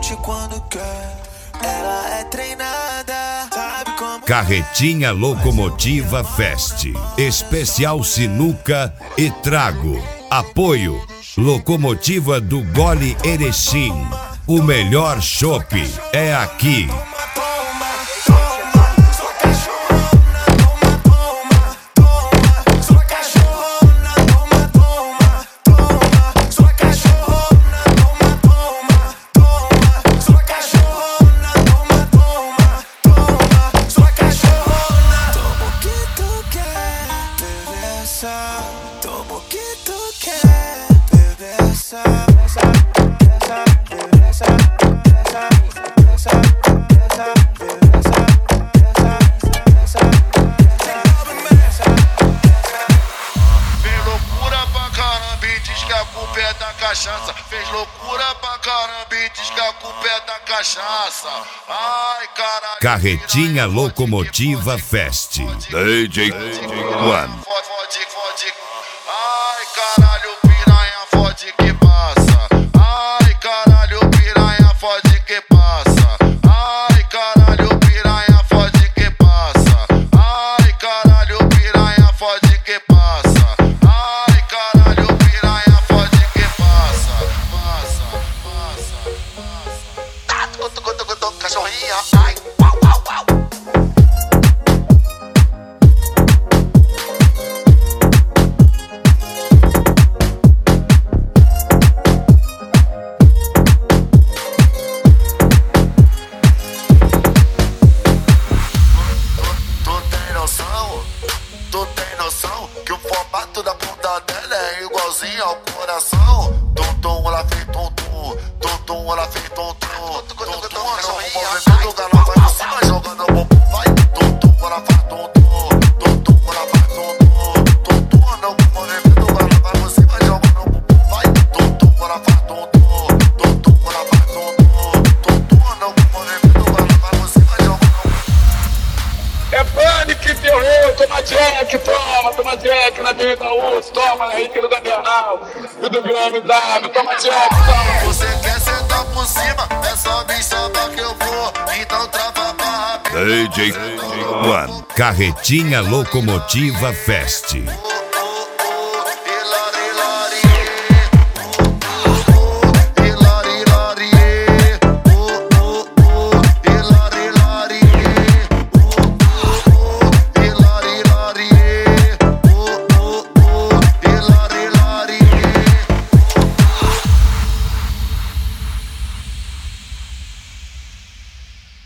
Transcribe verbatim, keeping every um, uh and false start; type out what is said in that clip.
sente quando quer. Ela é treinada, sabe como. Carretinha Locomotiva Fest. Especial Sinuca e Trago. Apoio Locomotiva do Gole Erechim. O melhor chopp é aqui. Toma o que tu quer, bebê, essa, essa, essa, bebê, essa, essa, essa, essa, bebê, essa, essa, essa, fez loucura pra caramba e diz que a culpa é da cachaça. Fez loucura pra caramba e diz que a culpa é da cachaça. Ai, caralho. Carretinha Locomotiva Fest. D J One. Fode, fode. Ai, caralho, piranha, fode que passa. Ai, caralho, piranha, fode que passa. Ai, caralho, piranha, fode que passa. Ai, caralho, piranha, fode que passa. Ai, caralho, piranha, fode que passa. Passa, passa, passa. Tá, tucu, tucu, tucu, cachorrinha. Ai, uau, uau, uau. Tu tem noção que o formato da bunda dela é igualzinho ao coração? Tum tum, ela fez tum tum, tum tum, ela fez tum tum, tum tum, o movimento dela vai por cima jogando o bumbum, vai tum tum, ela faz tum tum, tum tum, ela faz tum tum, tum tum, não, o movimento dela vai por cima jogando o bumbum, vai tum tum, ela faz tum tum, tum tum, ela faz tum tum, tum tum, não, o movimento dela vai por cima jogando o bumbum. É pânico e terror, toma Jack, toma, toma Jack na B da U S, toma na Henrique do Gabriel, e do B M W, toma Jack, toma. Você quer sentar por cima, é só me chamar que eu vou, então trava pra rápido. D J One. Carretinha Locomotiva Fest.